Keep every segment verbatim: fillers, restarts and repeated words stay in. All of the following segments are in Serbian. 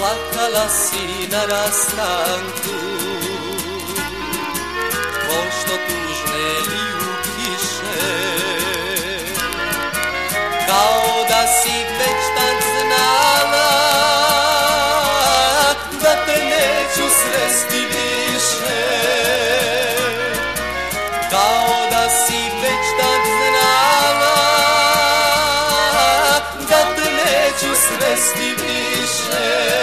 Plakala si na rastanku, pošto tužne ljubiše, kao da si već tad znala da te neću sresti više, kao da si već tad znala da te neću sresti više.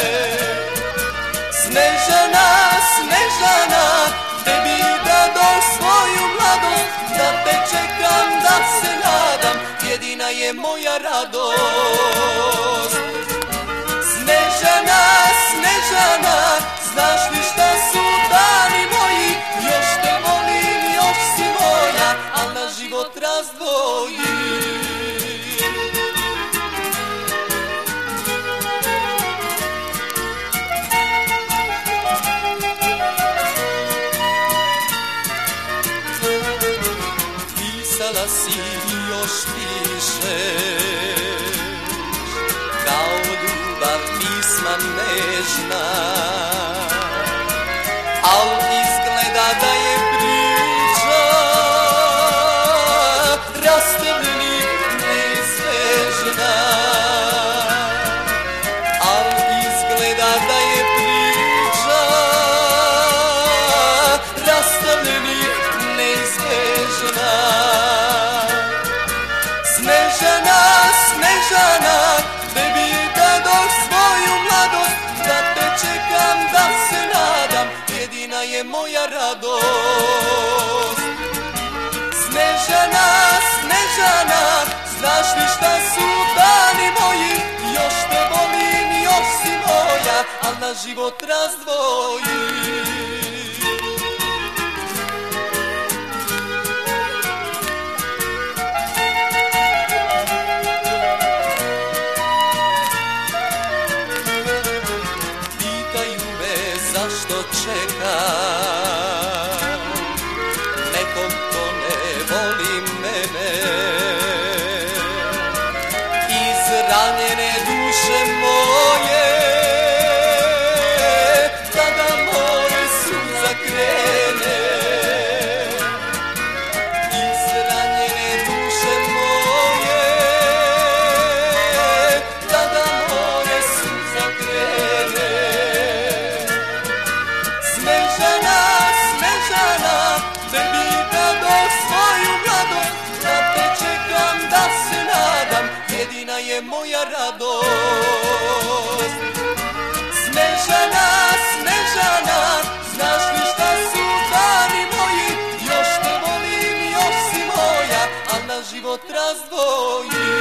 Snežana, Snežana, tebi dadoh svoju mladost, da te čekam, da se nadam, jedina je moja radost. Snežana, Snežana, znaš li šta su dani moji, još te volim, još si moja, al na život razdvoji. Pisala si još pišeš, kao ljubav pisma nežna, al izgleda da je priča rastavljenih neizvežna, al izgleda da je priča rastavljenih neizvežna. Snežana, Snežana, tebi dadoh svoju mladost, da te čekam, da se nadam, jedina je moja radost. Snežana, Snežana, znaš li šta su dani moji, još te volim, još si moja, al na život razdvoji. Zašto čekam nekom ko ne voli mene, izranjene duše moje, kada more suza krene. Izranjene duše moje, kada more suza krene. Snežana, Snežana, tebi dadoh svoju mladost, da te čekam, da se nadam, jedina je moja radost. Snežana, Snežana, znaš li šta su dani moji, još te volim, još si moja, al na život razdvoji.